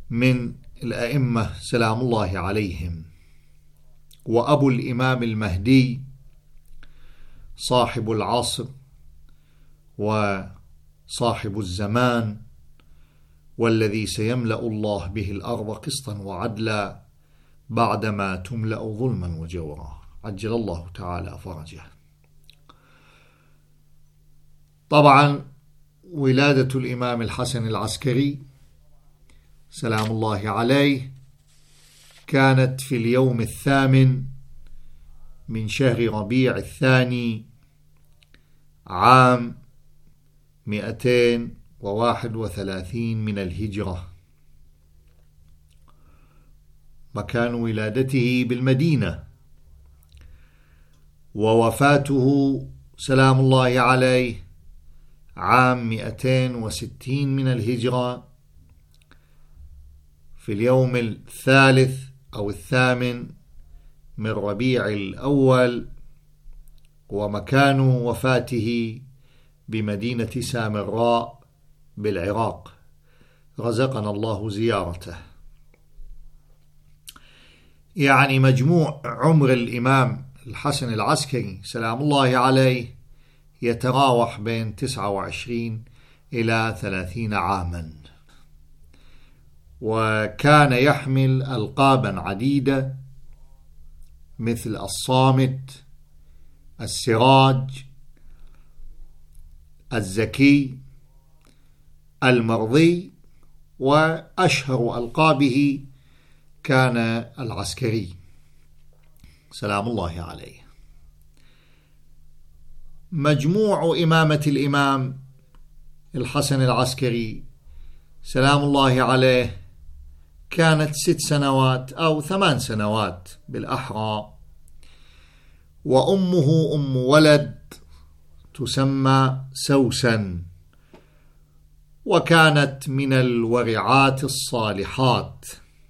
من الأئمة سلام الله عليهم، وأبو الإمام المهدي صاحب العصر وصاحب الزمان، والذي سيملأ الله به الأرض قسطا وعدلا بعدما تملأ ظلما وجورا، عجل الله تعالى فرجه. طبعا ولادة الإمام الحسن العسكري سلام الله عليه كانت في اليوم 8 من شهر ربيع الثاني عام 231 من الهجرة. مكان ولادته بالمدينة، ووفاته سلام الله عليه عام 260 من الهجرة في اليوم 3 أو 8 من ربيع الأول، ومكان وفاته بمدينة سامراء بالعراق، رزقنا الله زيارته. يعني مجموع عمر الإمام الحسن العسكري سلام الله عليه يتراوح بين 29 إلى 30 عاما، وكان يحمل ألقابا عديدة مثل الصامت، السراج، الزكي، المرضي، وأشهر ألقابه كان العسكري سلام الله عليه. مجموع إمامة الإمام الحسن العسكري سلام الله عليه كانت 6 سنوات أو 8 سنوات بالأحرى، وأمه أم ولد تسمى سوسن، وكانت من الورعات الصالحات.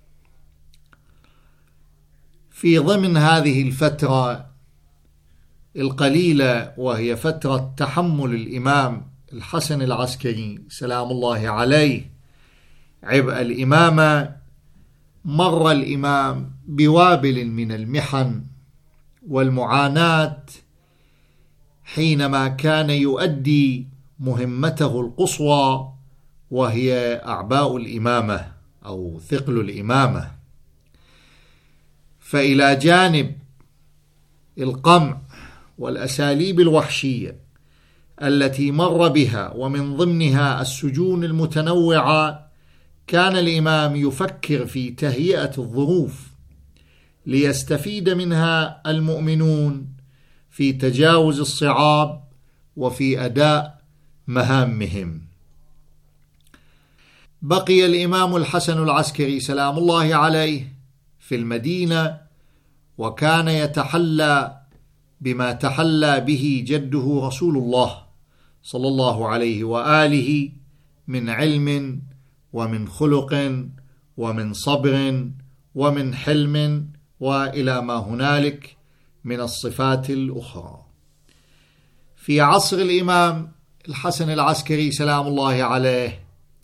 في ضمن هذه الفترة القليلة، وهي فترة تحمل الإمام الحسن العسكري سلام الله عليه عبء الإمامة، مر الإمام بوابل من المحن والمعاناة حينما كان يؤدي مهمته القصوى، وهي أعباء الإمامة أو ثقل الإمامة. فإلى جانب القمع والأساليب الوحشية التي مر بها، ومن ضمنها السجون المتنوعة، كان الإمام يفكر في تهيئة الظروف ليستفيد منها المؤمنون في تجاوز الصعاب وفي أداء مهامهم. بقي الإمام الحسن العسكري سلام الله عليه في المدينة، وكان يتحلى بما تحلى به جده رسول الله صلى الله عليه وآله من علم ومن خلق ومن صبر ومن حلم وإلى ما هنالك من الصفات الأخرى. في عصر الإمام الحسن العسكري سلام الله عليه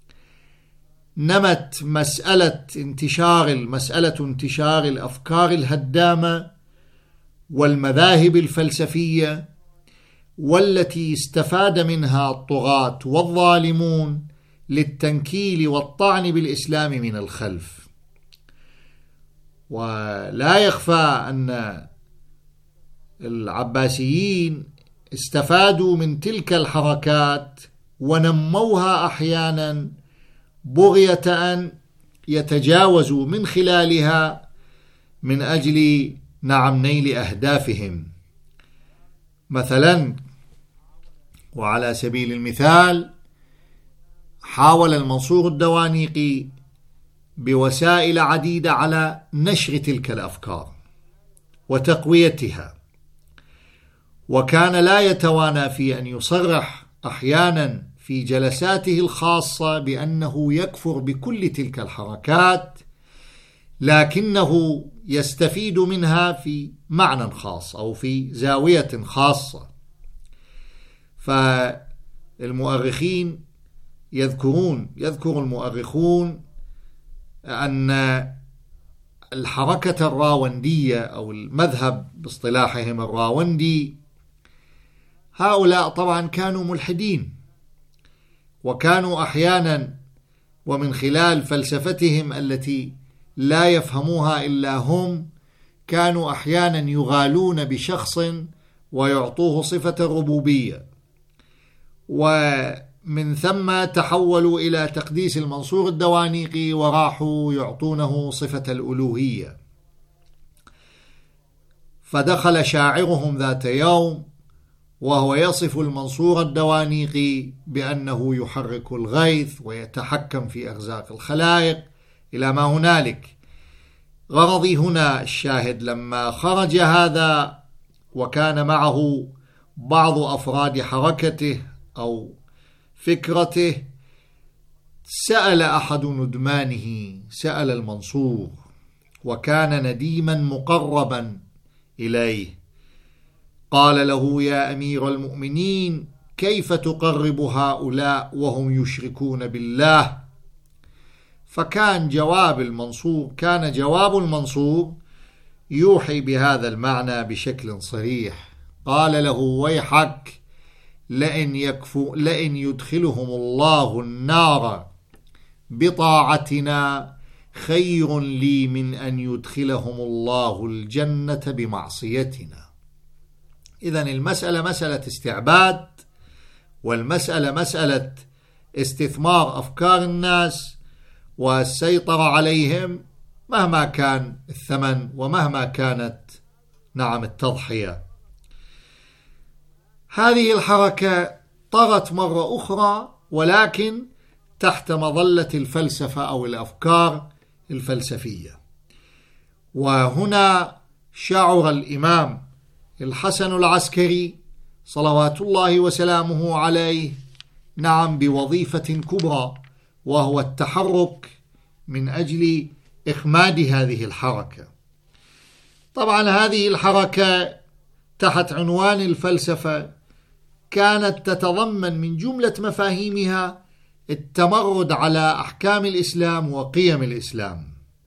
نمت مسألة انتشار الأفكار الهدامة والمذاهب الفلسفية، والتي استفاد منها الطغاة والظالمون للتنكيل والطعن بالإسلام من الخلف. ولا يخفى أن العباسيين استفادوا من تلك الحركات ونموها أحيانا بغية أن يتجاوزوا من خلالها من أجل نيل أهدافهم. مثلا، وعلى سبيل المثال، حاول المنصور الدوانيقي بوسائل عديدة على نشر تلك الأفكار وتقويتها، وكان لا يتوانى في أن يصرح أحيانا في جلساته الخاصة بأنه يكفر بكل تلك الحركات، لكنه يستفيد منها في معنى خاص أو في زاوية خاصة. فالمؤرخين يذكر المؤرخون أن الحركة الراوندية أو المذهب باصطلاحهم الراوندي، هؤلاء طبعا كانوا ملحدين، وكانوا أحيانا ومن خلال فلسفتهم التي لا يفهموها إلا هم، كانوا أحيانا يغالون بشخص ويعطوه صفة الربوبية، ومن ثم تحولوا إلى تقديس المنصور الدوانيقي وراحوا يعطونه صفة الألوهية. فدخل شاعرهم ذات يوم وهو يصف المنصور الدوانيقي بأنه يحرك الغيث ويتحكم في أرزاق الخلائق إلى ما هنالك. غرضي هنا الشاهد، لما خرج هذا وكان معه بعض أفراد حركته أو فكرته، سأل أحد ندمانه، سأل المنصور، وكان نديما مقربا إليه، قال له: يا أمير المؤمنين، كيف تقرب هؤلاء وهم يشركون بالله؟ فكان جواب المنصور يوحي بهذا المعنى بشكل صريح. قال له: ويحك، لئن يدخلهم الله النار بطاعتنا خير لي من أن يدخلهم الله الجنة بمعصيتنا. إذن المسألة مسألة استعباد، والمسألة مسألة استثمار أفكار الناس والسيطرة عليهم مهما كان الثمن ومهما كانت التضحية. هذه الحركة طغت مرة أخرى، ولكن تحت مظلة الفلسفة أو الأفكار الفلسفية. وهنا شعر الإمام الحسن العسكري صلوات الله وسلامه عليه بوظيفة كبرى، وهو التحرك من أجل إخماد هذه الحركة. طبعا هذه الحركة تحت عنوان الفلسفة كانت تتضمن من جملة مفاهيمها التمرد على أحكام الإسلام وقيم الإسلام.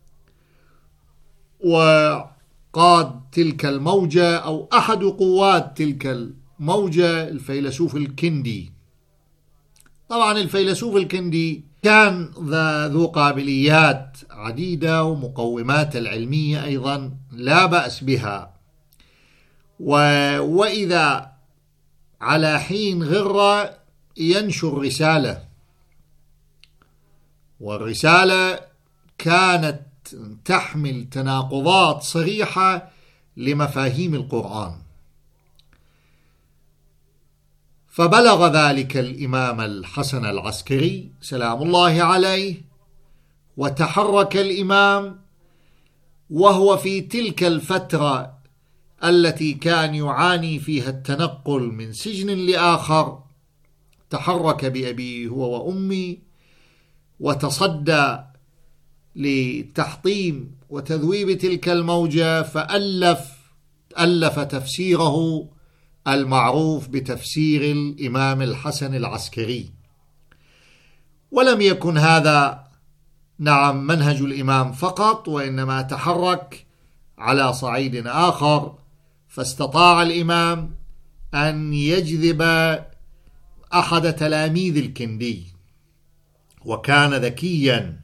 وقاد تلك الموجة أو أحد قوات تلك الموجة الفيلسوف الكندي. طبعا الفيلسوف الكندي كان ذو قابليات عديدة ومقومات العلمية أيضا لا بأس بها، وإذا على حين غرة ينشر رسالة، والرسالة كانت تحمل تناقضات صريحة لمفاهيم القرآن. فبلغ ذلك الإمام الحسن العسكري سلام الله عليه، وتحرك الإمام وهو في تلك الفترة التي كان يعاني فيها التنقل من سجن لآخر. تحرك بأبيه هو وأمي وتصدى لتحطيم وتذويب تلك الموجة، فألف تفسيره المعروف بتفسير الإمام الحسن العسكري. ولم يكن هذا منهج الإمام فقط، وإنما تحرك على صعيد آخر، فاستطاع الإمام أن يجذب أحد تلاميذ الكندي، وكان ذكيا،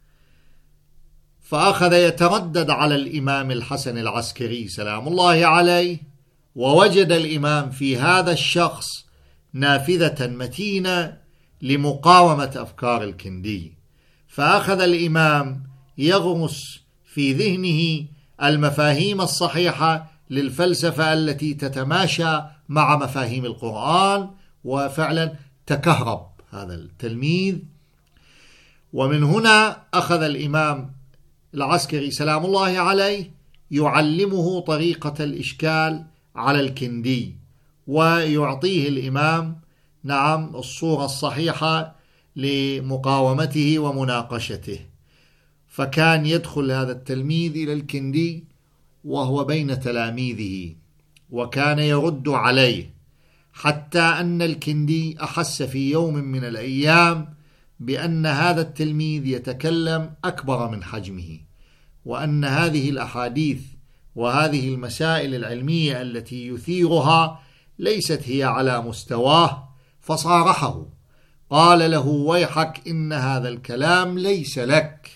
فأخذ يتردد على الإمام الحسن العسكري سلام الله عليه، ووجد الإمام في هذا الشخص نافذة متينة لمقاومة أفكار الكندي. فأخذ الإمام يغرس في ذهنه المفاهيم الصحيحة للفلسفة التي تتماشى مع مفاهيم القرآن، وفعلا تكهرب هذا التلميذ. ومن هنا أخذ الإمام العسكري سلام الله عليه يعلمه طريقة الإشكال على الكندي، ويعطيه الإمام الصورة الصحيحة لمقاومته ومناقشته. فكان يدخل هذا التلميذ إلى الكندي وهو بين تلاميذه، وكان يرد عليه، حتى أن الكندي أحس في يوم من الأيام بأن هذا التلميذ يتكلم أكبر من حجمه، وأن هذه الأحاديث وهذه المسائل العلمية التي يثيرها ليست هي على مستواه، فصارحه، قال له: ويحك، إن هذا الكلام ليس لك.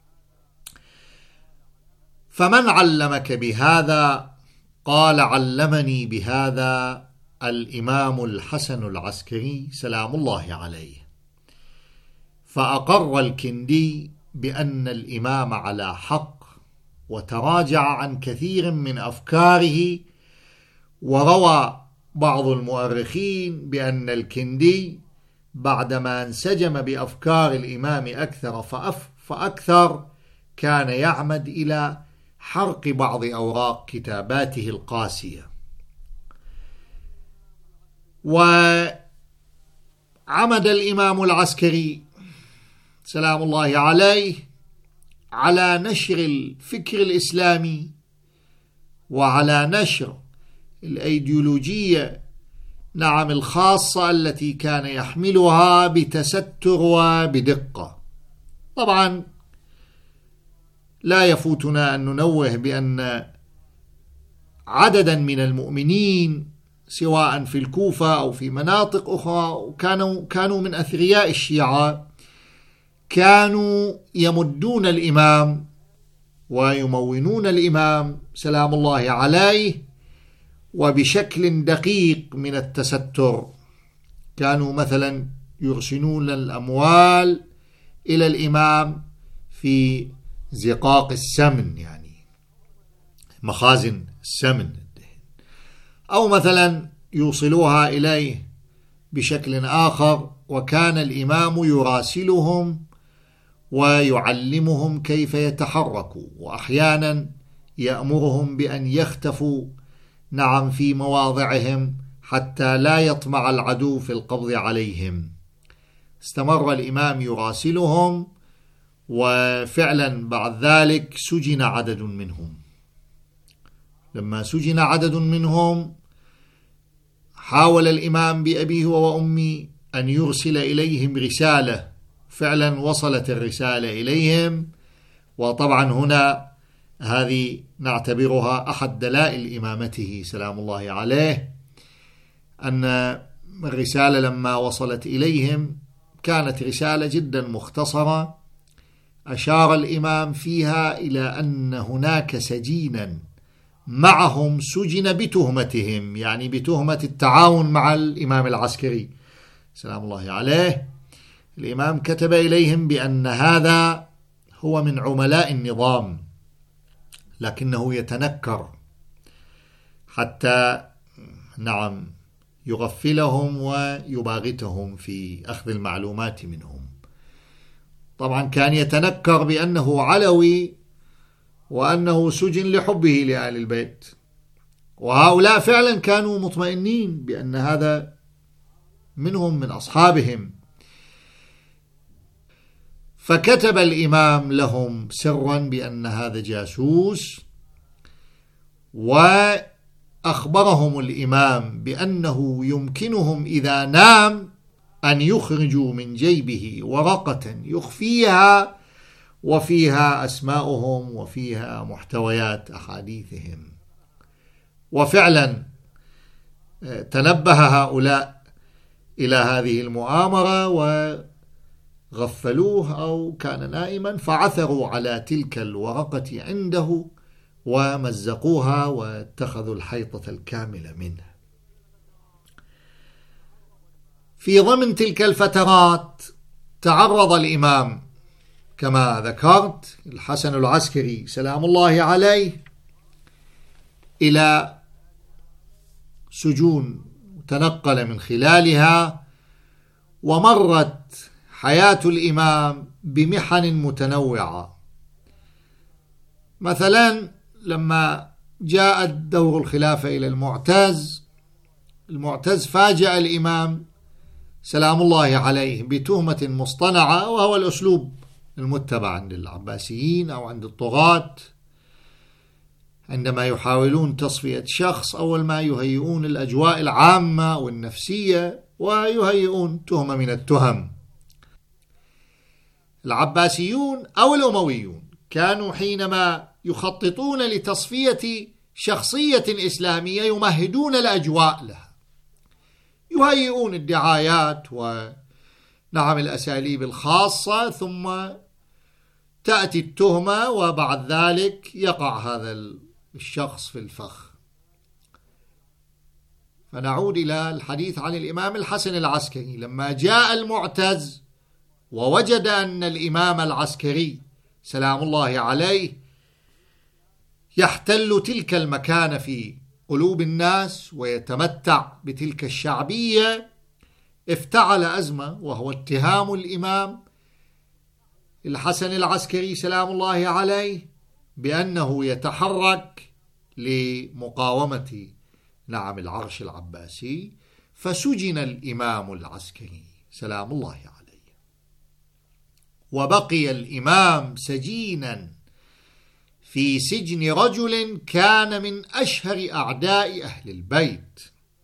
فمن علمك بهذا؟ قال: علمني بهذا الإمام الحسن العسكري سلام الله عليه. فأقر الكندي بأن الإمام على حق، وتراجع عن كثير من أفكاره. وروى بعض المؤرخين بأن الكندي بعدما انسجم بأفكار الإمام أكثر فأكثر كان يعمد إلى حرق بعض أوراق كتاباته القاسية. وعمد الإمام العسكري سلام الله عليه على نشر الفكر الإسلامي وعلى نشر الأيديولوجية الخاصة التي كان يحملها بتستر وبدقة. طبعا لا يفوتنا أن ننوه بأن عددا من المؤمنين سواء في الكوفة أو في مناطق أخرى كانوا من أثرياء الشيعة، كانوا يمدون الإمام ويمونون الإمام سلام الله عليه، وبشكل دقيق من التستر. كانوا مثلا يرسلون الأموال إلى الإمام في زقاق السمن، يعني مخازن السمن، أو مثلا يوصلوها إليه بشكل آخر. وكان الإمام يراسلهم ويعلمهم كيف يتحركوا، وأحيانا يأمرهم بأن يختفوا في مواضعهم حتى لا يطمع العدو في القبض عليهم. استمر الإمام يراسلهم، وفعلا بعد ذلك سجن عدد منهم. لما سجن عدد منهم حاول الإمام بأبيه وأمي أن يرسل إليهم رسالة، فعلا وصلت الرسالة إليهم. وطبعا هنا هذه نعتبرها أحد دلائل إمامته سلام الله عليه، أن الرسالة لما وصلت إليهم كانت رسالة جدا مختصرة، أشار الإمام فيها إلى أن هناك سجينا معهم سجن بتهمتهم، يعني بتهمة التعاون مع الإمام العسكري سلام الله عليه. الإمام كتب إليهم بأن هذا هو من عملاء النظام، لكنه يتنكر حتى يغفلهم ويباغتهم في أخذ المعلومات منهم. طبعا كان يتنكر بأنه علوي وأنه سجن لحبه لآل البيت، وهؤلاء فعلا كانوا مطمئنين بأن هذا منهم من أصحابهم. فكتب الإمام لهم سرا بأن هذا جاسوس، وأخبرهم الإمام بأنه يمكنهم إذا نام أن يخرجوا من جيبه ورقة يخفيها وفيها أسماؤهم وفيها محتويات أحاديثهم. وفعلا تنبه هؤلاء إلى هذه المؤامرة وغفلوه أو كان نائما، فعثروا على تلك الورقة عنده ومزقوها واتخذوا الحيطة الكاملة منه. في ضمن تلك الفترات تعرض الإمام كما ذكرت الحسن العسكري سلام الله عليه إلى سجون تنقل من خلالها، ومرت حياة الإمام بمحن متنوعة. مثلا لما جاءت دور الخلافة إلى المعتز فاجأ الإمام سلام الله عليه بتهمة مصطنعة، وهو الأسلوب المتبع عند العباسيين أو عند الطغاة عندما يحاولون تصفية شخص. أول ما يهيئون الأجواء العامة والنفسية ويهيئون تهمة من التهم. العباسيون أو الأمويون كانوا حينما يخططون لتصفية شخصية إسلامية يمهدون الأجواء لها، يهيئون الدعايات الأساليب الخاصة، ثم تأتي التهمة وبعد ذلك يقع هذا الشخص في الفخ. فنعود إلى الحديث عن الإمام الحسن العسكري. لما جاء المعتز ووجد أن الإمام العسكري سلام الله عليه يحتل تلك المكانة في قلوب الناس ويتمتع بتلك الشعبية، افتعل أزمة، وهو اتهام الإمام الحسن العسكري سلام الله عليه بأنه يتحرك لمقاومة العرش العباسي. فسجن الإمام العسكري سلام الله عليه، وبقي الإمام سجينا في سجن رجل كان من أشهر أعداء أهل البيت.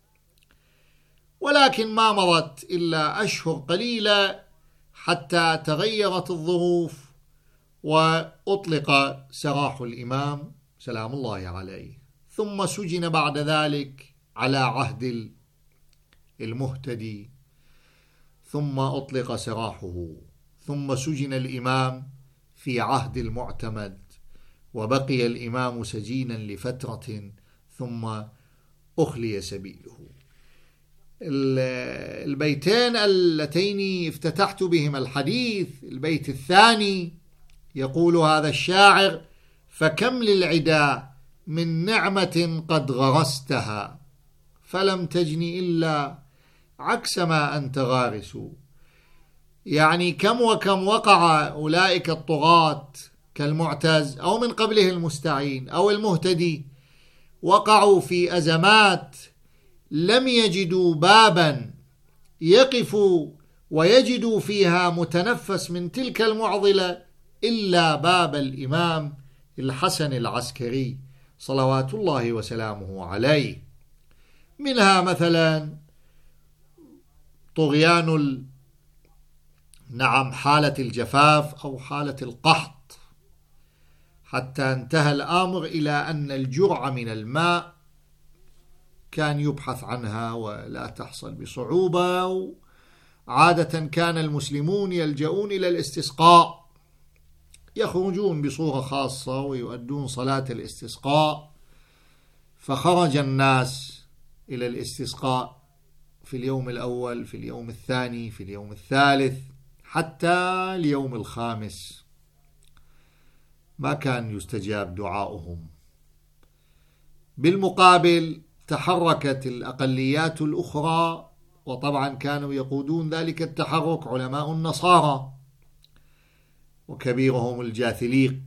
ولكن ما مضت إلا أشهر قليلة حتى تغيرت الظروف وأطلق سراح الإمام سلام الله عليه، ثم سجن بعد ذلك على عهد المهتدي، ثم أطلق سراحه، ثم سجن الإمام في عهد المعتمد، وبقي الإمام سجينا لفترة ثم أخلي سبيله. البيتين اللتين افتتحت بهما الحديث، البيت الثاني يقول هذا الشاعر: فكم للعدا من نعمة قد غرستها فلم تجني إلا عكس ما أنت غارس. يعني كم وكم وقع أولئك الطغاة كالمعتز أو من قبله المستعين أو المهتدي، وقعوا في أزمات لم يجدوا بابا يقفوا ويجدوا فيها متنفس من تلك المعضلة إلا باب الإمام الحسن العسكري صلوات الله وسلامه عليه. منها مثلا طغيان حالة الجفاف أو حالة القحط، حتى انتهى الأمر إلى أن الجرعة من الماء كان يبحث عنها ولا تحصل بصعوبة. عادة كان المسلمون يلجؤون إلى الاستسقاء، يخرجون بصورة خاصة ويؤدون صلاة الاستسقاء. فخرج الناس إلى الاستسقاء في اليوم الأول، في اليوم الثاني، في اليوم الثالث، حتى اليوم الخامس ما كان يستجاب دعاؤهم. بالمقابل تحركت الأقليات الأخرى، وطبعا كانوا يقودون ذلك التحرك علماء النصارى وكبيرهم الجاثليق،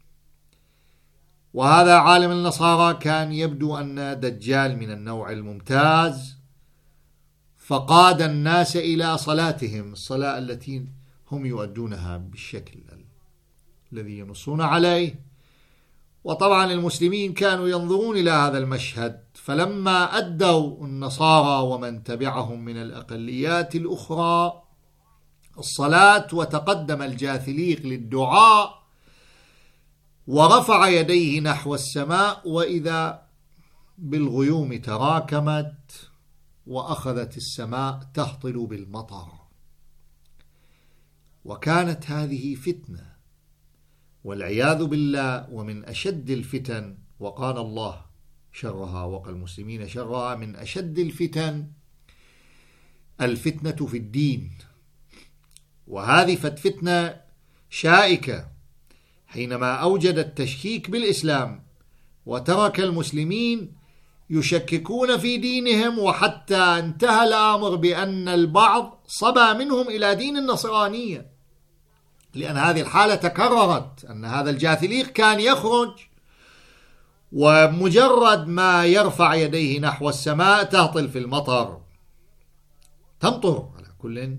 وهذا عالم النصارى كان يبدو أن دجال من النوع الممتاز، فقاد الناس إلى صلاتهم، الصلاة التي هم يؤدونها بالشكل الذي ينصون عليه. وطبعا المسلمين كانوا ينظرون إلى هذا المشهد، فلما أدوا النصارى ومن تبعهم من الأقليات الأخرى الصلاة وتقدم الجاثليق للدعاء ورفع يديه نحو السماء، وإذا بالغيوم تراكمت وأخذت السماء تهطل بالمطر. وكانت هذه فتنة والعياذ بالله، ومن أشد الفتن، وقال الله شرها وقى المسلمين شرها، من أشد الفتن الفتنة في الدين. وهذه فتنة شائكة حينما أوجد التشكيك بالإسلام وترك المسلمين يشككون في دينهم، وحتى انتهى الأمر بأن البعض صبا منهم إلى دين النصرانية، لأن هذه الحالة تكررت، أن هذا الجاثليق كان يخرج ومجرد ما يرفع يديه نحو السماء تهطل في المطر، تمطر على كل.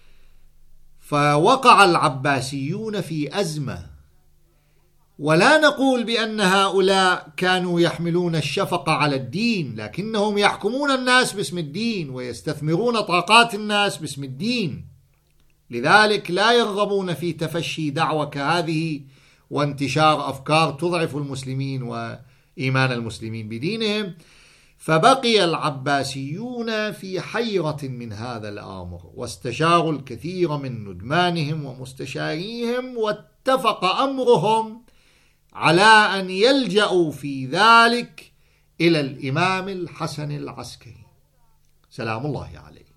فوقع العباسيون في أزمة، ولا نقول بأن هؤلاء كانوا يحملون الشفقة على الدين، لكنهم يحكمون الناس باسم الدين ويستثمرون طاقات الناس باسم الدين. لذلك لا يرغبون في تفشي دعوة كهذه وانتشار أفكار تضعف المسلمين وإيمان المسلمين بدينهم. فبقي العباسيون في حيرة من هذا الأمر، واستشاروا الكثير من ندمانهم ومستشاريهم، واتفق أمرهم على أن يلجأوا في ذلك إلى الإمام الحسن العسكري سلام الله عليه.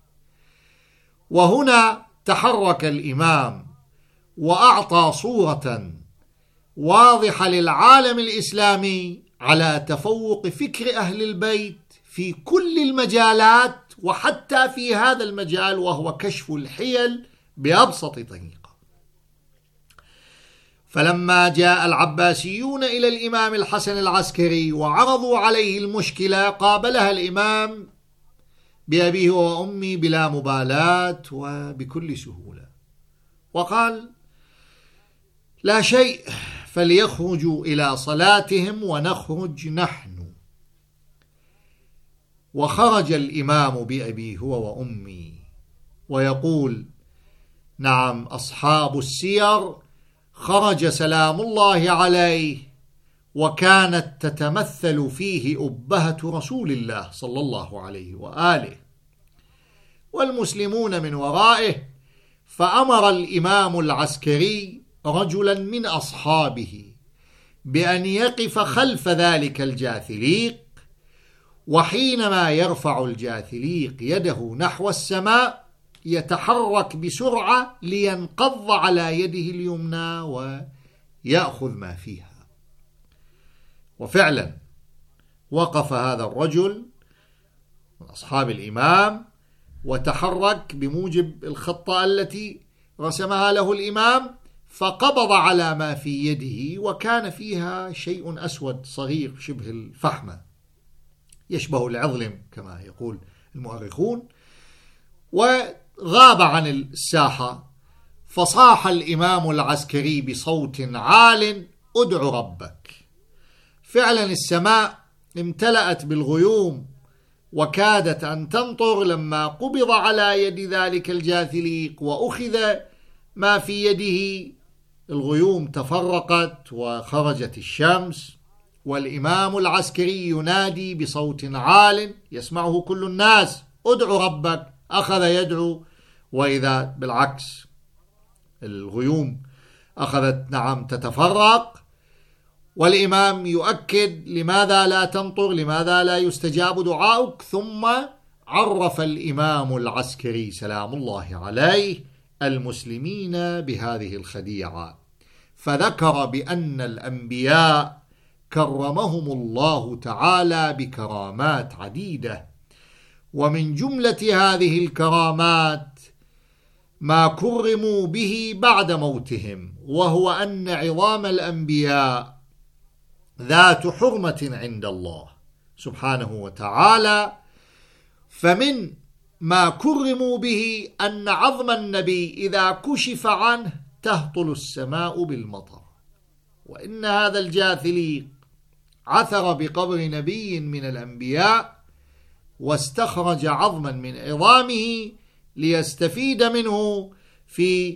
وهنا تحرك الإمام وأعطى صورة واضحة للعالم الإسلامي على تفوق فكر أهل البيت في كل المجالات، وحتى في هذا المجال وهو كشف الحيل بأبسط طريقة. فلما جاء العباسيون إلى الإمام الحسن العسكري وعرضوا عليه المشكلة، قابلها الإمام بأبيه وأمي بلا مبالاة وبكل سهولة، وقال: لا شيء، فليخرجوا إلى صلاتهم ونخرج نحن. وخرج الإمام بأبي هو وأمي. ويقول نعم أصحاب السير: خرج سلام الله عليه وكانت تتمثل فيه أبهة رسول الله صلى الله عليه وآله، والمسلمون من ورائه. فأمر الإمام العسكري رجلا من أصحابه بأن يقف خلف ذلك الجاثليق، وحينما يرفع الجاثليق يده نحو السماء يتحرك بسرعة لينقض على يده اليمنى ويأخذ ما فيها. وفعلا وقف هذا الرجل من أصحاب الإمام وتحرك بموجب الخطة التي رسمها له الإمام، فقبض على ما في يده، وكان فيها شيء أسود صغير شبه الفحمة يشبه العظلم كما يقول المؤرخون، وغاب عن الساحة. فصاح الإمام العسكري بصوت عال: ادع ربك. فعلا السماء امتلأت بالغيوم وكادت أن تمطر لما قبض على يد ذلك الجاثليق وأخذ ما في يده. الغيوم تفرقت وخرجت الشمس، والإمام العسكري ينادي بصوت عال يسمعه كل الناس: ادع ربك. أخذ يدعو، وإذا بالعكس الغيوم أخذت تتفرق، والإمام يؤكد: لماذا لا تمطر؟ لماذا لا يستجاب دعاؤك؟ ثم عرف الإمام العسكري سلام الله عليه المسلمين بهذه الخديعة، فذكر بأن الأنبياء كرمهم الله تعالى بكرامات عديدة، ومن جملة هذه الكرامات ما كرموا به بعد موتهم، وهو أن عظام الأنبياء ذات حرمة عند الله سبحانه وتعالى. فمن ما كرموا به أن عظم النبي إذا كشف عنه تهطل السماء بالمطر، وإن هذا الجاثليق عثر بقبر نبي من الأنبياء واستخرج عظما من عظامه ليستفيد منه في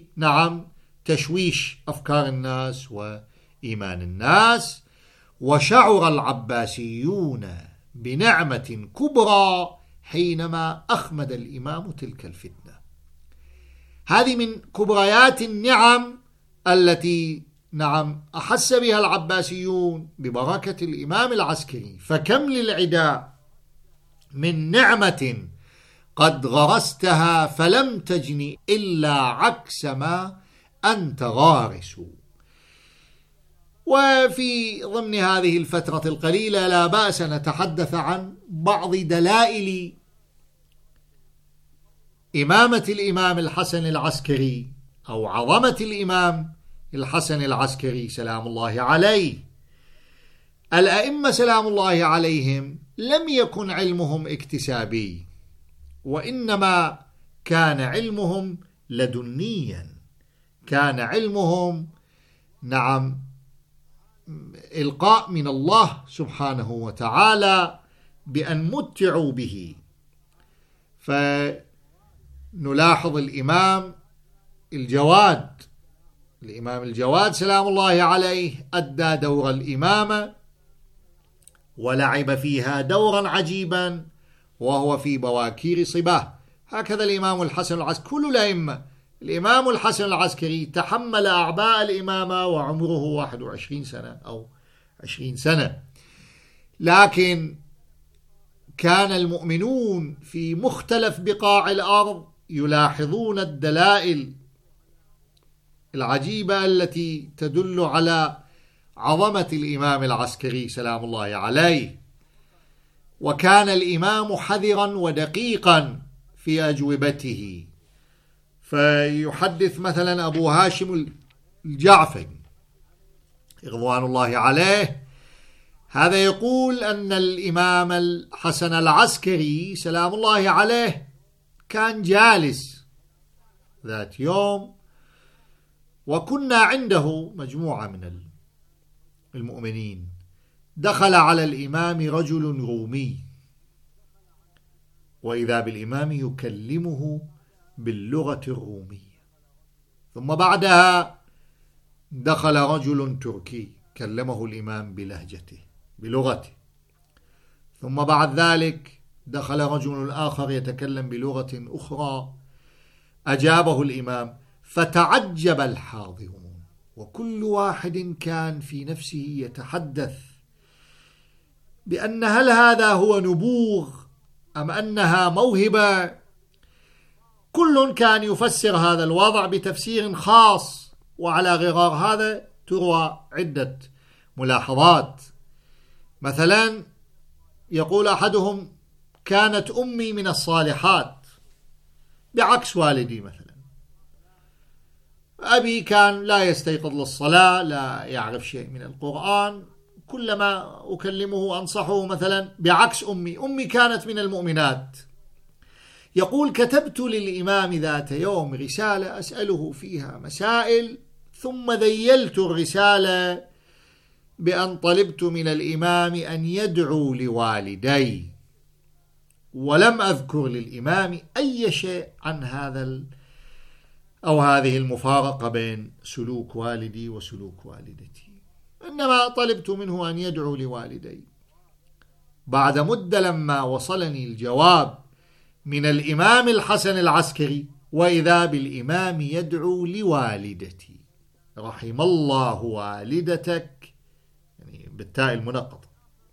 تشويش أفكار الناس وإيمان الناس. وشعر العباسيون بنعمة كبرى حينما أخمد الإمام تلك الفتنة. هذه من كبريات النعم التي أحس بها العباسيون ببركة الإمام العسكري. فكم للعداء من نعمة قد غرستها فلم تجني إلا عكس ما أنت غارس. وفي ضمن هذه الفترة القليلة لا بأس نتحدث عن بعض دلائل إمامة الإمام الحسن العسكري أو عظمة الإمام الحسن العسكري سلام الله عليه. الأئمة سلام الله عليهم لم يكن علمهم اكتسابي، وإنما كان علمهم لدنيا، كان علمهم إلقاء من الله سبحانه وتعالى بأن متعوا به. فنلاحظ الإمام الجواد. الإمام الجواد سلام الله عليه أدى دور الإمامة ولعب فيها دورا عجيبا وهو في بواكير صباه. هكذا الإمام الحسن العسكري، كل الأئمة. الإمام الحسن العسكري تحمل أعباء الإمامة وعمره 21 سنة أو 20 سنة، لكن كان المؤمنون في مختلف بقاع الأرض يلاحظون الدلائل العجيبة التي تدل على عظمة الإمام العسكري سلام الله عليه. وكان الإمام حذرا ودقيقا في أجوبته، فيحدث مثلا أبو هاشم الجعفري رضوان الله عليه، هذا يقول أن الإمام الحسن العسكري سلام الله عليه كان جالس ذات يوم وكنا عنده مجموعة من المؤمنين، دخل على الإمام رجل رومي وإذا بالإمام يكلمه باللغة الرومية، ثم بعدها دخل رجل تركي كلمه الإمام بلهجته بلغته، ثم بعد ذلك دخل رجل آخر يتكلم بلغة أخرى أجابه الإمام، فتعجب الحاضرون وكل واحد كان في نفسه يتحدث بأن هل هذا هو نبوغ أم أنها موهبة. كل كان يفسر هذا الوضع بتفسير خاص، وعلى غرار هذا تروى عدة ملاحظات. مثلا يقول أحدهم كانت أمي من الصالحات بعكس والدي مثلا، أبي كان لا يستيقظ للصلاة، لا يعرف شيء من القرآن، كلما أكلمه أنصحه مثلا بعكس أمي كانت من المؤمنات. يقول كتبت للإمام ذات يوم رسالة أسأله فيها مسائل، ثم ذيلت الرسالة بأن طلبت من الإمام أن يدعو لوالدي، ولم أذكر للإمام أي شيء عن هذا أو هذه المفارقة بين سلوك والدي وسلوك والدتي، إنما طلبت منه أن يدعو لوالدي. بعد مدة لما وصلني الجواب من الإمام الحسن العسكري وإذا بالإمام يدعو لوالدتي، رحم الله والدتك، يعني بالتاء المنقطة.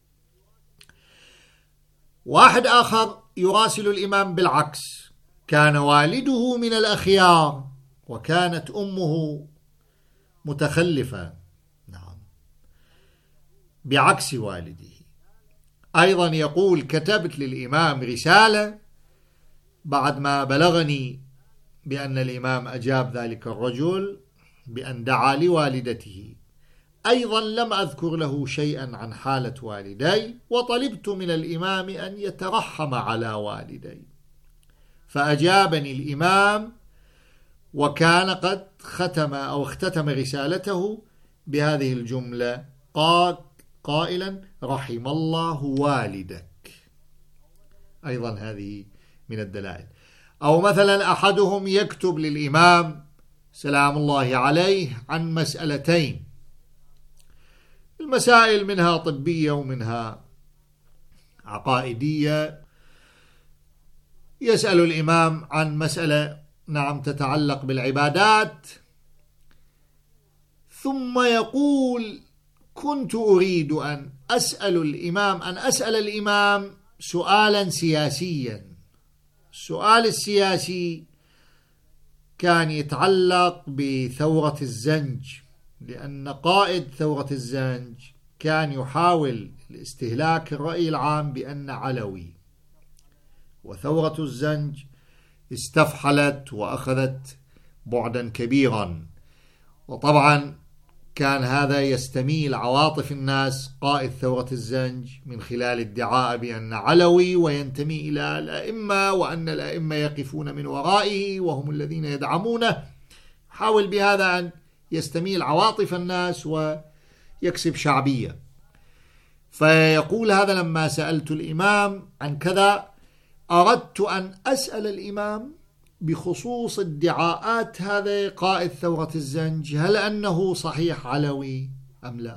واحد آخر يراسل الإمام بالعكس، كان والده من الأخيار وكانت أمه متخلفة، نعم، بعكس والده. أيضا يقول كتبت للإمام رسالة بعد ما بلغني بأن الإمام أجاب ذلك الرجل بأن دعا لوالدته، أيضا لم أذكر له شيئا عن حالة والدي، وطلبت من الإمام أن يترحم على والدي، فأجابني الإمام وكان قد اختتم رسالته بهذه الجملة قائلا رحم الله والدك. أيضا هذه من الدلائل. أو مثلا أحدهم يكتب للإمام سلام الله عليه عن مسألتين، المسائل منها طبية ومنها عقائدية، يسأل الإمام عن مسألة نعم تتعلق بالعبادات، ثم يقول كنت أريد أن أسأل الإمام سؤالا سياسيا. السؤال السياسي كان يتعلق بثورة الزنج، لأن قائد ثورة الزنج كان يحاول استهلاك الرأي العام بأن علوي، وثورة الزنج استفحلت وأخذت بعدا كبيرا، وطبعا كان هذا يستميل عواطف الناس قائد ثورة الزنج من خلال ادعاء بأن علوي وينتمي إلى الأئمة وأن الأئمة يقفون من ورائه وهم الذين يدعمونه، حاول بهذا أن يستميل عواطف الناس ويكسب شعبية. فيقول هذا لما سألت الإمام عن كذا أردت أن أسأل الإمام بخصوص ادعاءات هذا قائد ثورة الزنج، هل أنه صحيح علوي أم لا؟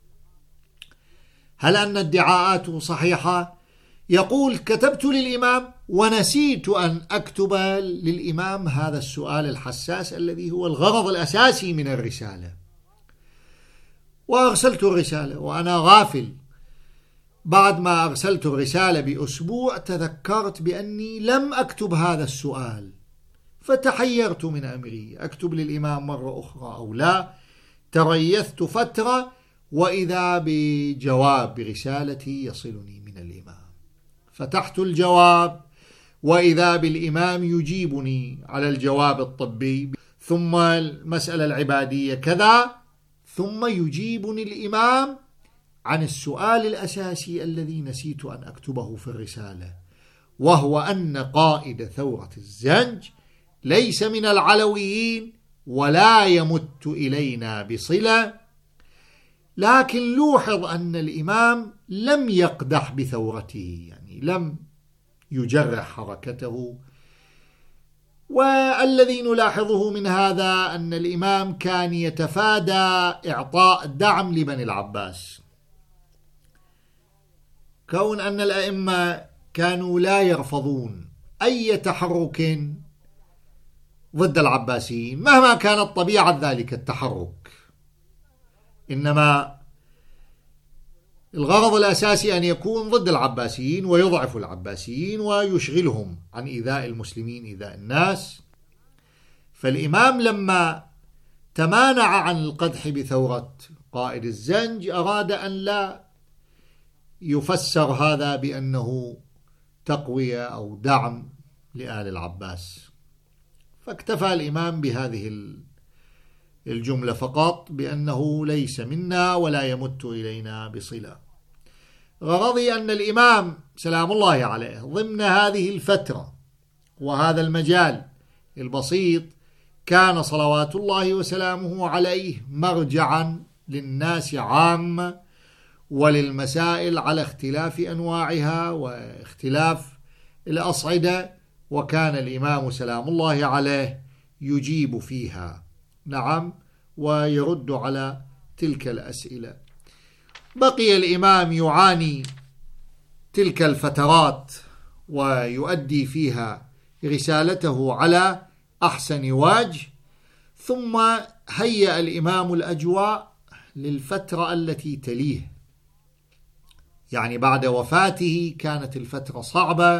هل أن ادعاءاته صحيحة؟ يقول: كتبت للإمام ونسيت أن أكتب للإمام هذا السؤال الحساس الذي هو الغرض الأساسي من الرسالة، وأرسلت الرسالة وأنا غافل. بعد ما أرسلت الرسالة بأسبوع تذكرت بأني لم أكتب هذا السؤال، فتحيرت من أمري أكتب للإمام مرة أخرى أو لا. تريثت فترة وإذا بجواب برسالتي يصلني من الإمام. فتحت الجواب وإذا بالإمام يجيبني على الجواب الطبي، ثم المسألة العبادية كذا، ثم يجيبني الإمام عن السؤال الأساسي الذي نسيت أن أكتبه في الرسالة، وهو أن قائد ثورة الزنج ليس من العلويين ولا يمت إلينا بصلة، لكن لوحظ أن الإمام لم يقدح بثورته، يعني لم يجرح حركته. والذي نلاحظه من هذا أن الإمام كان يتفادى إعطاء دعم لبني العباس، كون أن الأئمة كانوا لا يرفضون أي تحرك ضد العباسيين مهما كانت طبيعة ذلك التحرك، إنما الغرض الأساسي أن يكون ضد العباسيين ويضعف العباسيين ويشغلهم عن إيذاء المسلمين، إيذاء الناس. فالإمام لما تمانع عن القدح بثورة قائد الزنج أراد أن لا يفسر هذا بأنه تقوية أو دعم لآل العباس، فاكتفى الإمام بهذه الجملة فقط، بأنه ليس منا ولا يمت إلينا بصلة. غرضي أن الإمام سلام الله عليه ضمن هذه الفترة وهذا المجال البسيط كان صلوات الله وسلامه عليه مرجعا للناس عامة وللمسائل على اختلاف أنواعها واختلاف الأصعدة، وكان الإمام سلام الله عليه يجيب فيها، نعم، ويرد على تلك الأسئلة. بقي الإمام يعاني تلك الفترات ويؤدي فيها رسالته على أحسن وجه، ثم هيأ الإمام الأجواء للفترة التي تليه، يعني بعد وفاته كانت الفترة صعبة،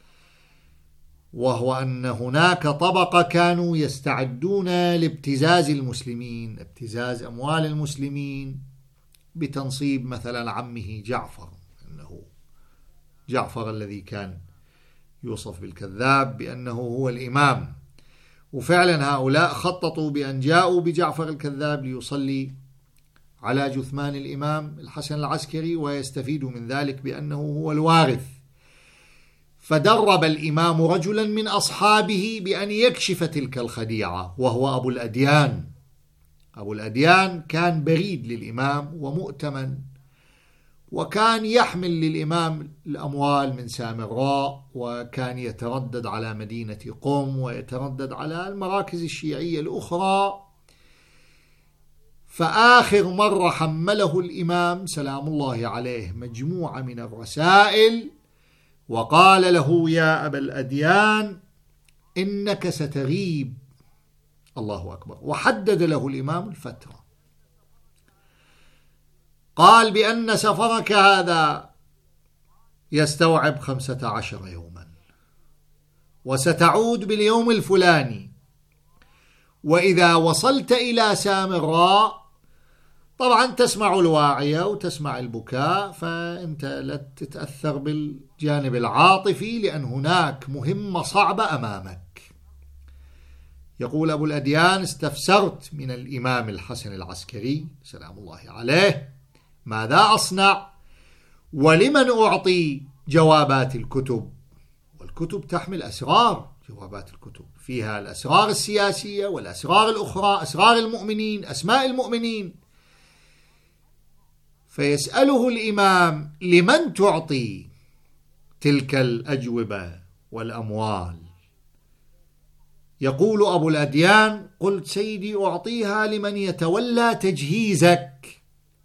وهو أن هناك طبقة كانوا يستعدون لابتزاز المسلمين، ابتزاز أموال المسلمين بتنصيب مثلا عمه جعفر، إنه جعفر الذي كان يوصف بالكذاب بأنه هو الإمام. وفعلا هؤلاء خططوا بأن جاءوا بجعفر الكذاب ليصلي على جثمان الإمام الحسن العسكري ويستفيدوا من ذلك بأنه هو الوارث. فدرب الإمام رجلا من أصحابه بأن يكشف تلك الخديعة، وهو أبو الأديان. أبو الأديان كان بريد للإمام ومؤتمن، وكان يحمل للإمام الأموال من سامراء، وكان يتردد على مدينة قم ويتردد على المراكز الشيعية الأخرى. فآخر مرة حمله الإمام سلام الله عليه مجموعة من الرسائل وقال له: يا أبا الأديان إنك ستغيب. الله أكبر. وحدد له الإمام الفترة، قال بأن سفرك هذا يستوعب 15 يوما، وستعود باليوم الفلاني، وإذا وصلت إلى سامراء طبعا تسمع الواعية وتسمع البكاء، فأنت لا تتأثر بالجانب العاطفي لأن هناك مهمة صعبة أمامك. يقول أبو الأديان: استفسرت من الإمام الحسن العسكري سلام الله عليه ماذا أصنع ولمن أعطي جوابات الكتب، والكتب تحمل أسرار، جوابات الكتب فيها الأسرار السياسية والأسرار الأخرى، أسرار المؤمنين، أسماء المؤمنين. فيسأله الإمام: لمن تعطي تلك الأجوبة والأموال؟ يقول أبو الأديان: قلت سيدي أعطيها لمن يتولى تجهيزك.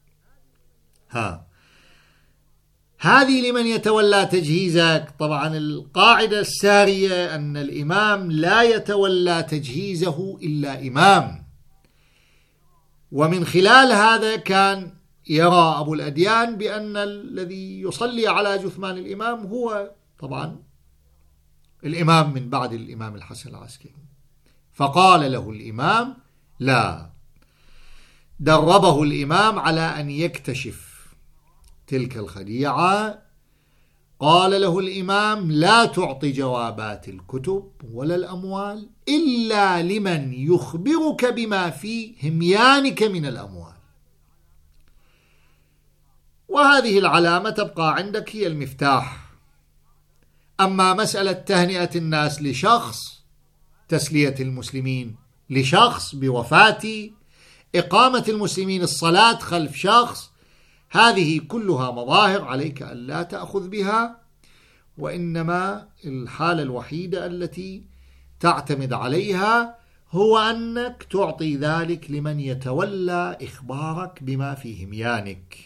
هذه لمن يتولى تجهيزك. طبعا القاعدة السارية أن الإمام لا يتولى تجهيزه إلا إمام، ومن خلال هذا كان يرى أبو الأديان بأن الذي يصلي على جثمان الإمام هو طبعا الإمام من بعد الإمام الحسن العسكري. فقال له الإمام: لا. دربه الإمام على أن يكتشف تلك الخديعة. قال له الإمام: لا تعطي جوابات الكتب ولا الأموال إلا لمن يخبرك بما في هميانك من الأموال. وهذه العلامة تبقى عندك هي المفتاح. أما مسألة تهنئة الناس لشخص، تسلية المسلمين لشخص بوفاة، إقامة المسلمين الصلاة خلف شخص، هذه كلها مظاهر عليك أن لا تأخذ بها، وإنما الحالة الوحيدة التي تعتمد عليها هو أنك تعطي ذلك لمن يتولى إخبارك بما في هميانك.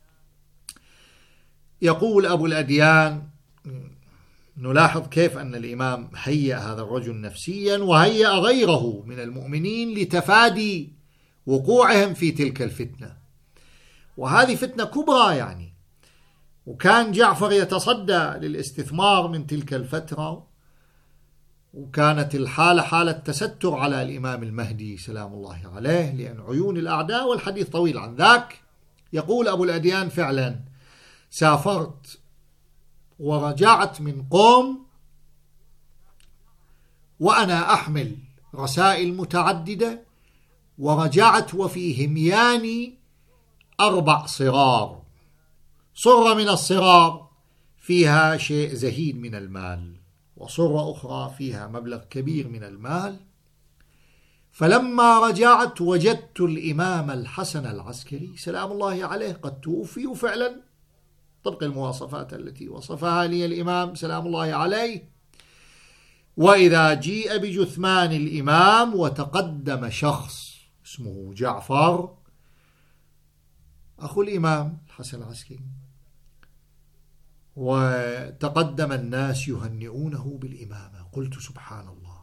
يقول أبو الأديان: نلاحظ كيف أن الإمام هيأ هذا الرجل نفسيا وهيأ غيره من المؤمنين لتفادي وقوعهم في تلك الفتنة، وهذه فتنة كبرى يعني. وكان جعفر يتصدى للاستثمار من تلك الفترة، وكانت الحالة حالة تستر على الإمام المهدي سلام الله عليه لأن عيون الأعداء، والحديث طويل عن ذاك. يقول أبو الأديان: فعلا سافرت ورجعت من قوم وأنا أحمل رسائل متعددة، ورجعت وفي همياني 4 صرار. صرة من الصرار فيها شيء زهيد من المال، وصرة أخرى فيها مبلغ كبير من المال. فلما رجعت وجدت الإمام الحسن العسكري سلام الله عليه قد توفي فعلا طبق المواصفات التي وصفها لي الإمام سلام الله عليه. وإذا جيء بجثمان الإمام وتقدم شخص اسمه جعفر أخو الإمام الحسن العسكري، وتقدم الناس يهنئونه بالإمامة. قلت سبحان الله،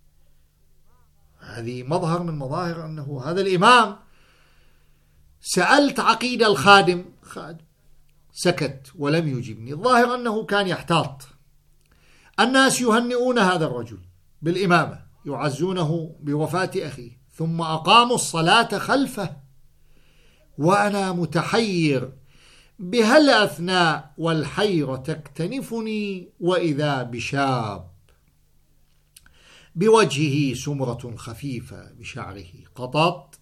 هذه مظهر من مظاهر أنه هذا الإمام. سألت عقيد الخادم، سكت ولم يجبني. الظاهر أنه كان يحتاط. الناس يهنئون هذا الرجل بالإمامة، يعزونه بوفاة أخيه، ثم أقاموا الصلاة خلفه، وأنا متحير بهالأثناء والحيرة تكتنفني، وإذا بشاب بوجهه سمرة خفيفة بشعره قطط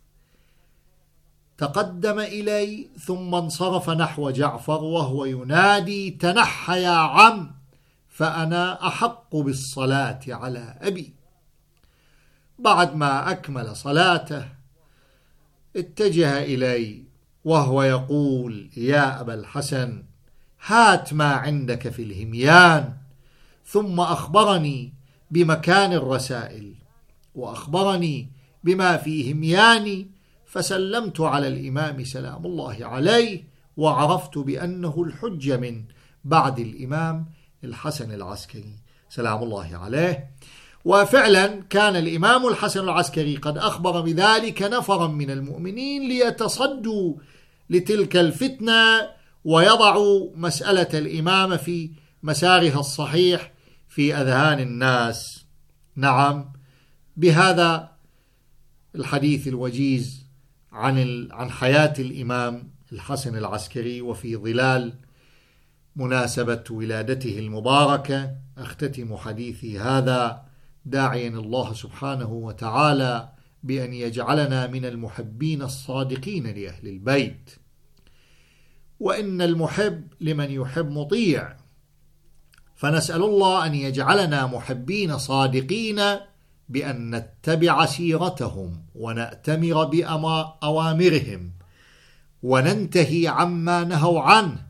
تقدم إلي، ثم انصرف نحو جعفر وهو ينادي: تنحى يا عم، فأنا أحق بالصلاة على أبي. بعد ما أكمل صلاته اتجه إلي وهو يقول: يا أبا الحسن، هات ما عندك في الهميان. ثم أخبرني بمكان الرسائل، وأخبرني بما في همياني، فسلمت على الإمام سلام الله عليه، وعرفت بأنه الحجة من بعد الإمام الحسن العسكري سلام الله عليه. وفعلا كان الإمام الحسن العسكري قد أخبر بذلك نفرا من المؤمنين ليتصدوا لتلك الفتنة ويضعوا مسألة الإمامة في مسارها الصحيح في أذهان الناس. نعم، بهذا الحديث الوجيز عن حياة الإمام الحسن العسكري وفي ظلال مناسبة ولادته المباركة أختتم حديثي هذا داعيا الله سبحانه وتعالى بأن يجعلنا من المحبين الصادقين لأهل البيت. وإن المحب لمن يحب مطيع، فنسأل الله أن يجعلنا محبين صادقين بأن نتبع سيرتهم ونأتمر بأوامرهم وننتهي عما نهوا عنه،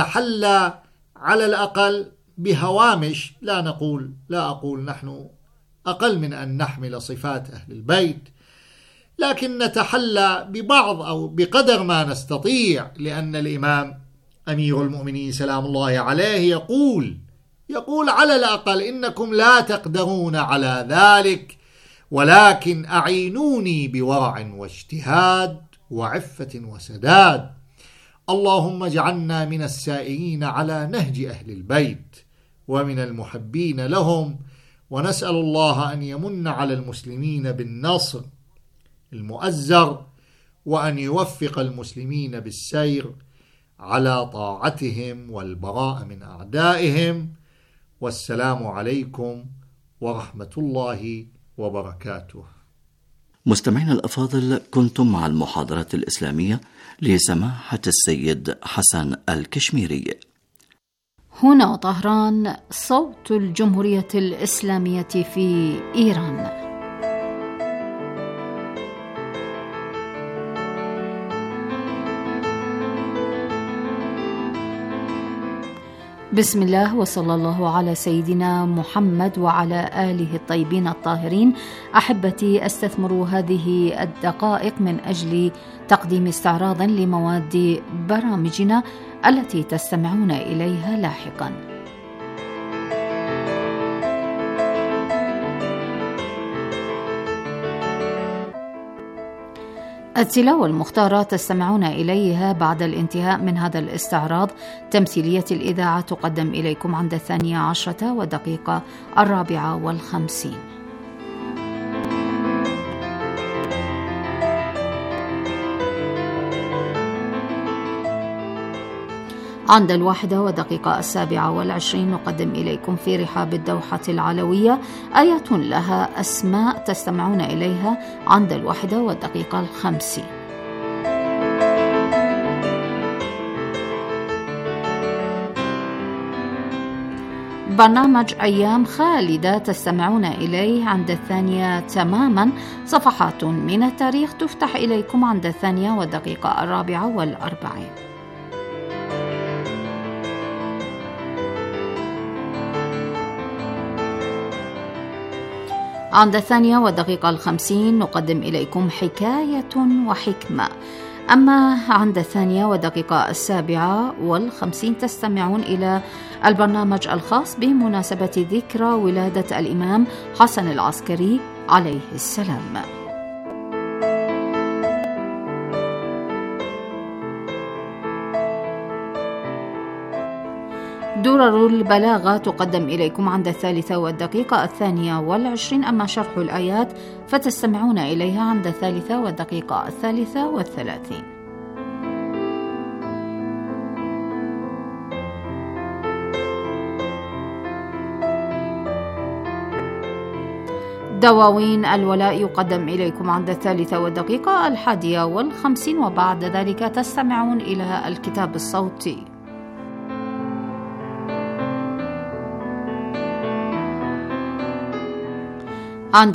ونتحلى على الأقل بهوامش. لا أقول نحن أقل من أن نحمل صفات أهل البيت، لكن نتحلى ببعض أو بقدر ما نستطيع، لأن الإمام أمير المؤمنين سلام الله عليه يقول على الأقل إنكم لا تقدرون على ذلك، ولكن أعينوني بورع واجتهاد وعفة وسداد. اللهم اجعلنا من السائرين على نهج أهل البيت ومن المحبين لهم، ونسأل الله أن يمن على المسلمين بالنصر المؤزر، وأن يوفق المسلمين بالسير على طاعتهم والبراء من أعدائهم. والسلام عليكم ورحمة الله وبركاته. مستمعينا الأفاضل، كنتم مع المحاضرة الإسلامية لسماحة السيد حسن الكشميري. هنا طهران، صوت الجمهورية الإسلامية في إيران. بسم الله، وصلى الله على سيدنا محمد وعلى آله الطيبين الطاهرين. أحبتي، أستثمر هذه الدقائق من أجل تقديم استعراض لمواد برامجنا التي تستمعون إليها لاحقا. التلاوة المختارة تستمعون إليها بعد الانتهاء من هذا الاستعراض. تمثيلية الإذاعة تقدم إليكم عند 12:04. عند 1:07 نقدم إليكم في رحاب الدوحة العلوية آيات لها أسماء، تستمعون إليها عند 1:05. برنامج أيام خالدة تستمعون إليه عند 2 تماما. صفحات من التاريخ تفتح إليكم عند 2:44. عند 2:50 نقدم إليكم حكاية وحكمة. أما عند 2:57 تستمعون إلى البرنامج الخاص بمناسبة ذكرى ولادة الإمام حسن العسكري عليه السلام. درر البلاغة تقدم إليكم عند 3:22. أما شرح الآيات فتستمعون إليها عند 3:33. دواوين الولاء يقدم إليكم عند 3:51. وبعد ذلك تستمعون إلى الكتاب الصوتي. عند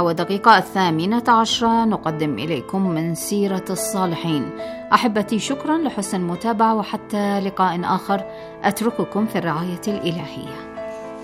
4:18 نقدم إليكم من سيرة الصالحين. أحبتي، شكرا لحسن المتابعة، وحتى لقاء آخر أترككم في الرعاية الإلهية.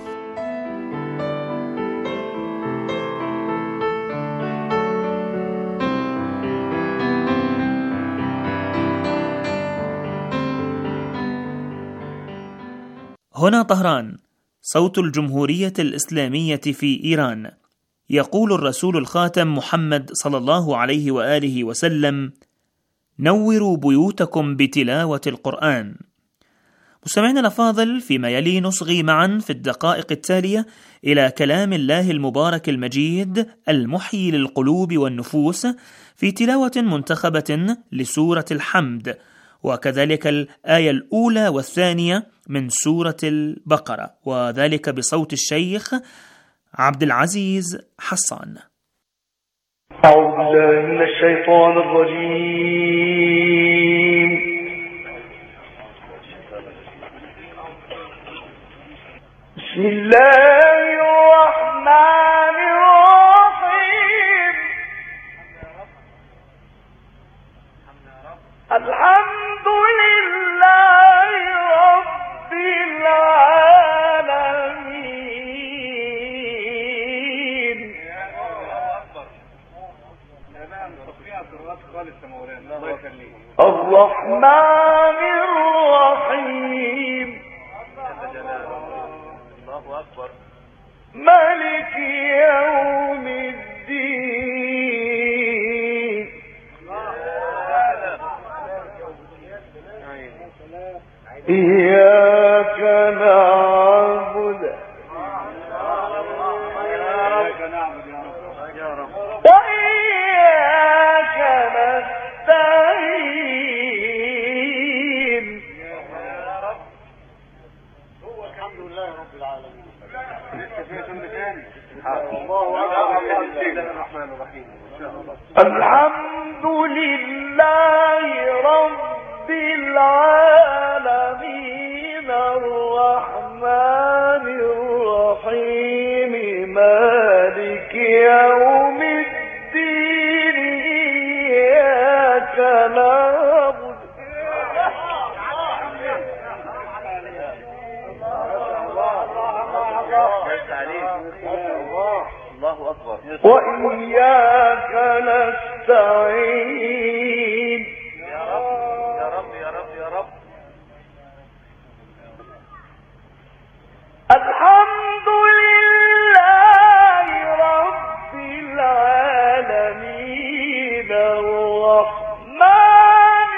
هنا طهران، صوت الجمهورية الإسلامية في إيران. يقول الرسول الخاتم محمد صلى الله عليه وآله وسلم: نوروا بيوتكم بتلاوة القرآن. مستمعينا الأفاضل، فيما يلي نصغي معا في الدقائق التالية إلى كلام الله المبارك المجيد المحيي للقلوب والنفوس في تلاوة منتخبة لسورة الحمد، وكذلك الآية الأولى والثانية من سورة البقرة، وذلك بصوت الشيخ عبد العزيز حسان. أعوذ بالله من الشيطان الرجيم. بسم الله الرحمن الرحيم. الحمد لله رب العالمين، الرحمن الرحيم مالك يوم الدين إياك نعبد وإياك نستعين الحمد لله رب العالمين. الحمد لله رب العالمين الرحمن الرحيم مالك يوم الدين إياك نعبد وإياك نستعين يا رب يا رب يا رب. الحمد لله رب العالمين الرحمن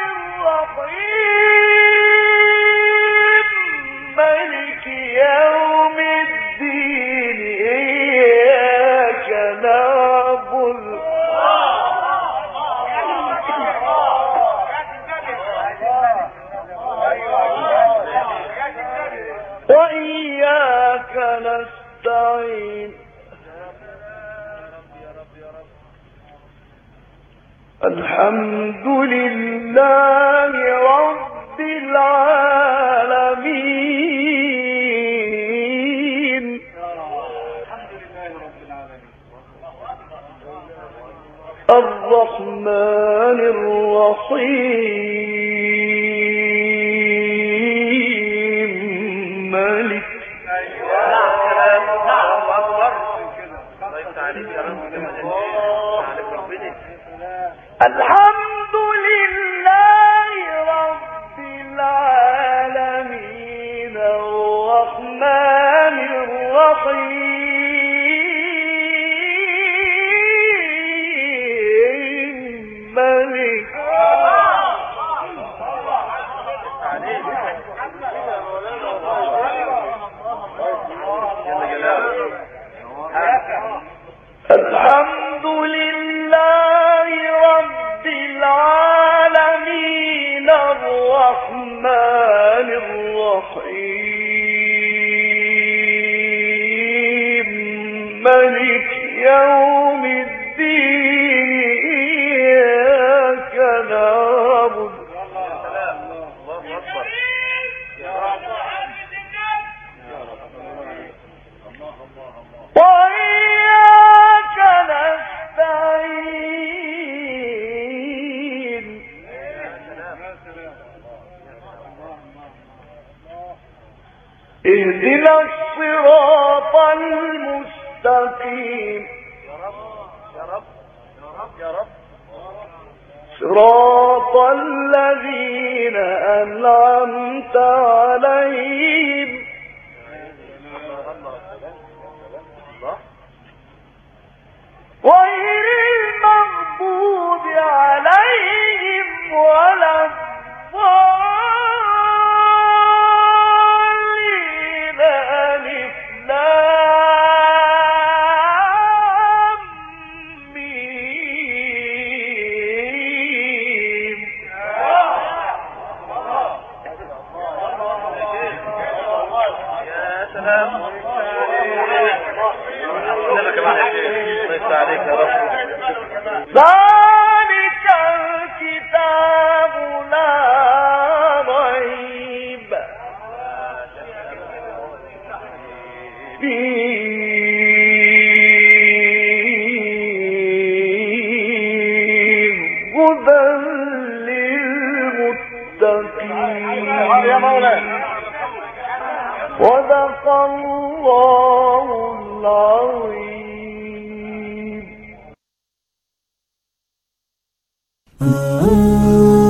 الرحيم مالك يوم الدين إياك نعبد وإياك نستعين. الحمد لله رب العالمين الرحمن الرحيم مالك الحمد لله رب العالمين الرحمن الرحيم مالك الحمد لله رب العالمين الرحمن الرحيم مالك يوم الدين إياك نعبد وإياك نستعين اهدنا الصراط المستقيم صراط الذين أنعمت عليهم غير المغضوب عليهم ولا الضالين ألف لام ميم. يا سلام عليك يا رب. ذلك الكتاب لا ريب فيه هدى للمتقين. صدق الله العظيم.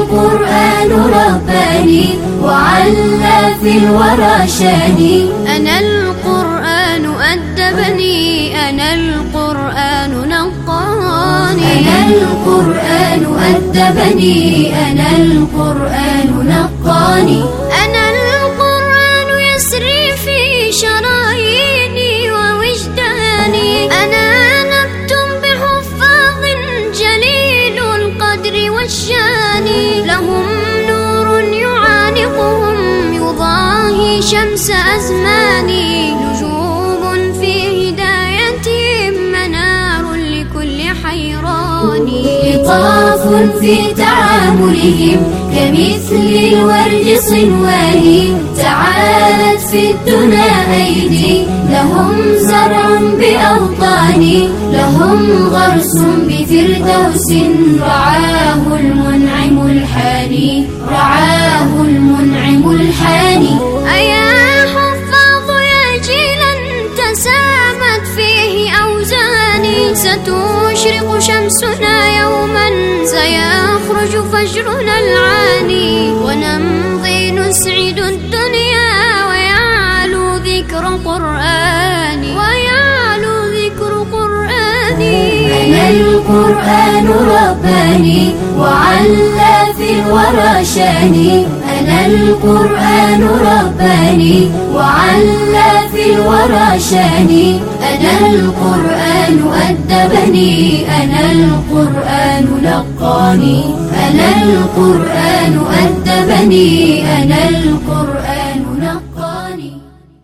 القرآن رباني وعلى في الورى شاني. أنا القرآن أدبني، أنا القرآن نقاني. أنا القرآن أدبني، أنا القرآن نقاني. أنا القرآن يسري في شراييني ووجداني. أنا نبت بحفاظ جليل القدر والشان، لهم نور يعانقهم يضاهي شمس أزماني. نجوم في هدايتهم منار لكل حيران. لطاف في تعاملهم كمثل الورد صنواني. تعالت في الدنا أيدي لهم زرع بأوطاني. لهم غرس بفردوس رعاه المنعم الحاني. رعاه المنعم الحاني. أيا حفاظ يا جيلا تسامت فيه أوزاني. ستشرق شمسنا يوما سيخرج فجرنا العاني. ونمضي نسعد الدنيا ويعلو ذكر قرآني. ويعلو ذكر قرآني. أنا القرآن رباني وعلى في الورى شاني. أنا القرآن رباني وعلى في الورى شاني. أنا القرآن أدبني، أنا القرآن لقاني. أنا القرآن أدبني، أنا القرآن لقاني.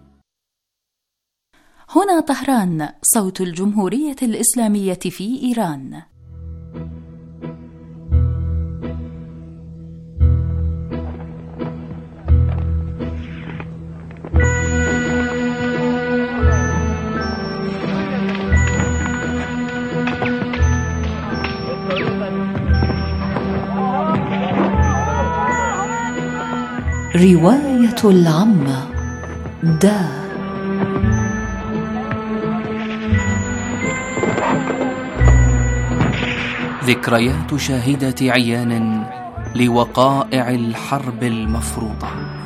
هنا طهران، صوت الجمهورية الإسلامية في إيران. رواية العمة دا. ذكريات شاهدة عيان لوقائع الحرب المفروضة.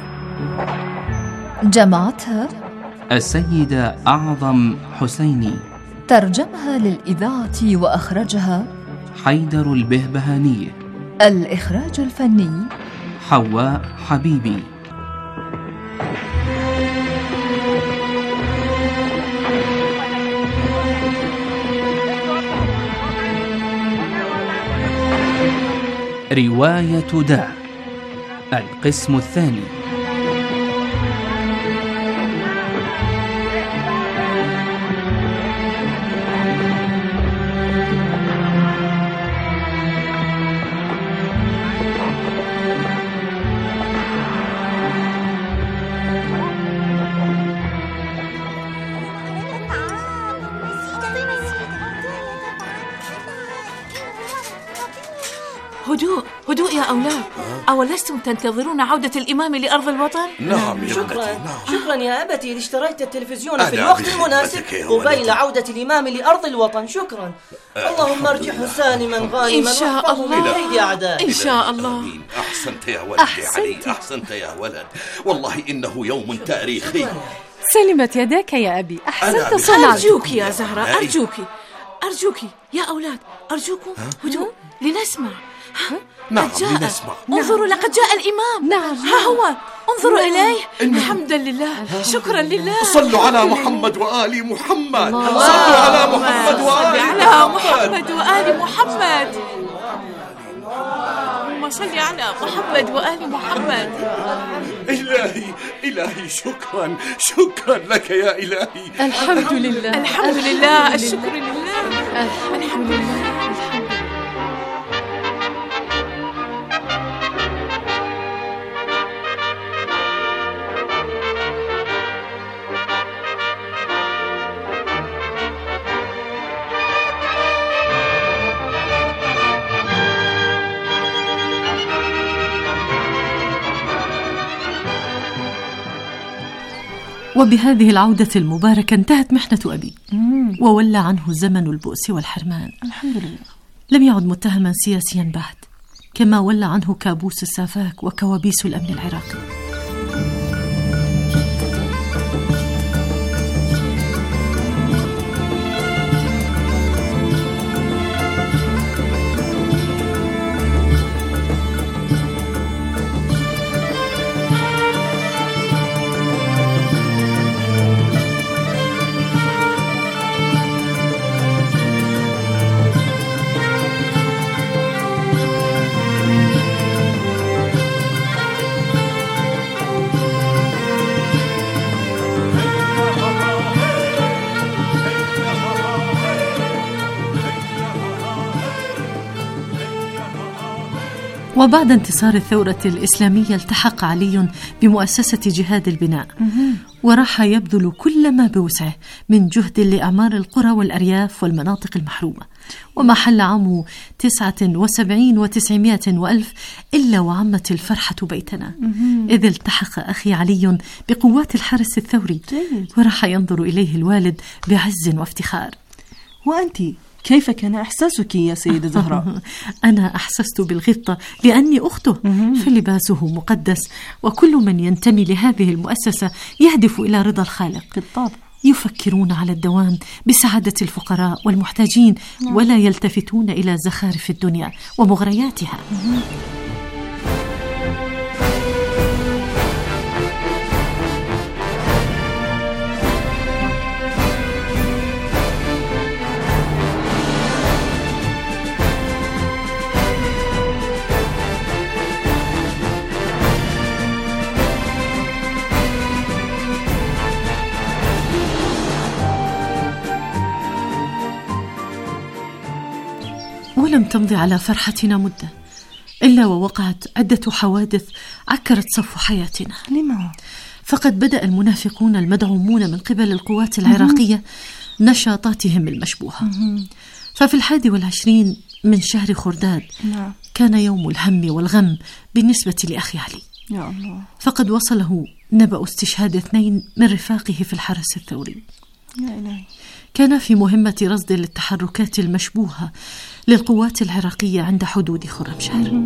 جمعتها السيدة أعظم حسيني. ترجمها للإذاعة وأخرجها حيدر البهبهاني. الإخراج الفني حواء حبيبي. رواية دا، القسم الثاني. هدوء يا أولاد. أولستم تنتظرون عودة الإمام لأرض الوطن؟ نعم يا شكرا ابنتي، نعم. شكرا يا أبتي اشتريت التلفزيون في الوقت المناسب قبيل عودة الإمام لأرض الوطن. شكرا. اللهم ارجعه سالما غانما إن شاء الله. كيد أعدائه. إن شاء الله. أحسنت يا ولد يا علي، أحسنت يا ولد. والله إنه يوم تاريخي. سلمت يداك يا أبي، أحسنت صنعت. أرجوك يا زهرة، أرجوك يا أولاد، أرجوكم هدوء لنسمع. نعم لنسمع. انظروا، لقد جاء الإمام. نعم ها هو، انظروا إليه. الحمد لله، شكرا لله. صلوا على محمد وآل محمد. صلوا على محمد وآل محمد. اللهم صل على محمد وآل محمد. إلهي شكرا لك يا إلهي. الحمد لله، الشكر لله. الحمد لله. وبهذه العودة المباركة انتهت محنة أبي، وولى عنه زمن البؤس والحرمان. الحمد لله. لم يعد متهما سياسيا بعد، كما ولى عنه كابوس السافاك وكوابيس الأمن العراقي. وبعد انتصار الثورة الإسلامية التحق علي بمؤسسة جهاد البناء، وراح يبذل كل ما بوسعه من جهد لإعمار القرى والأرياف والمناطق المحرومة. وما حل عام 79 و900 وألف إلا وعمت الفرحة بيتنا، إذ التحق أخي علي بقوات الحرس الثوري، وراح ينظر إليه الوالد بعز وافتخار. وأنت كيف كان إحساسك يا سيدة زهراء؟ أنا أحسست بالغبطة لأني أخته، فلباسه مقدس، وكل من ينتمي لهذه المؤسسة يهدف إلى رضا الخالق. بالطبع. يفكرون على الدوام بسعادة الفقراء والمحتاجين، ولا يلتفتون إلى زخارف الدنيا ومغرياتها. ولم تمضي على فرحتنا مدة إلا ووقعت عدة حوادث عكرت صفو حياتنا. لما؟ فقد بدأ المنافقون المدعومون من قبل القوات العراقية نشاطاتهم المشبوهة. ففي 21 من شهر خرداد كان يوم الهم والغم بالنسبة لأخي علي. يا الله. فقد وصله نبأ استشهاد 2 من رفاقه في الحرس الثوري. يا إلهي. كان في مهمة رصد للتحركات المشبوهة للقوات العراقية عند حدود خرمشهر.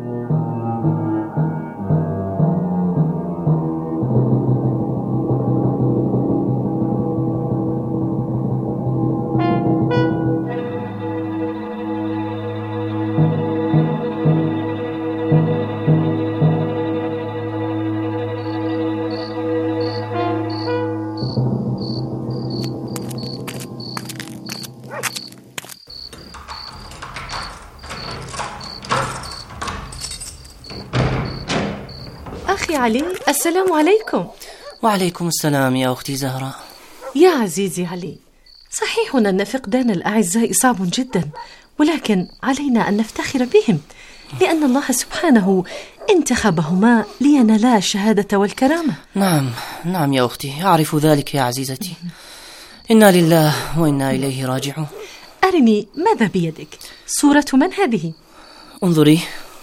أخي علي، السلام عليكم. وعليكم السلام يا أختي زهراء. يا عزيزي علي، صحيح أن فقدان الأعزاء صعب جدا، ولكن علينا أن نفتخر بهم، لأن الله سبحانه انتخبهما لينالا الشهادة والكرامة. نعم يا أختي، أعرف ذلك يا عزيزتي. إنا لله وإنا إليه راجعون. أرني ماذا بيدك؟ صورة من هذه؟ انظري.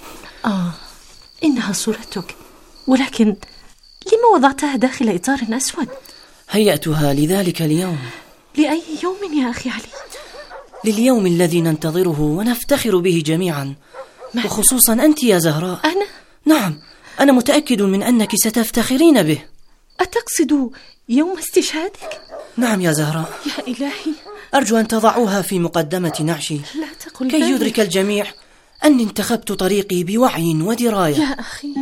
إنها صورتك، ولكن لما وضعتها داخل إطار أسود؟ هيأتها لذلك اليوم. لأي يوم يا أخي علي؟ لليوم الذي ننتظره ونفتخر به جميعا، وخصوصا أنت يا زهراء. أنا؟ نعم، أنا متأكد من أنك ستفتخرين به. أتقصد يوم استشهادك؟ نعم يا زهراء. يا إلهي، أرجو أن تضعوها في مقدمة نعشي، لا تقل كي يدرك الجميع أني انتخبت طريقي بوعي ودراية. يا أخي،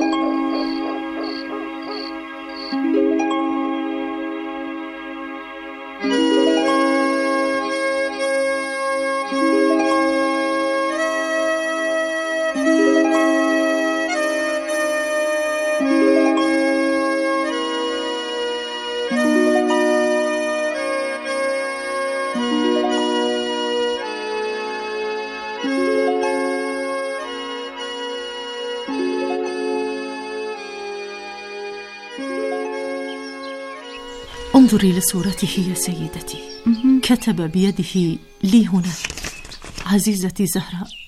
انظري لصورته يا سيدتي. كتب بيده لي هنا: عزيزتي زهراء،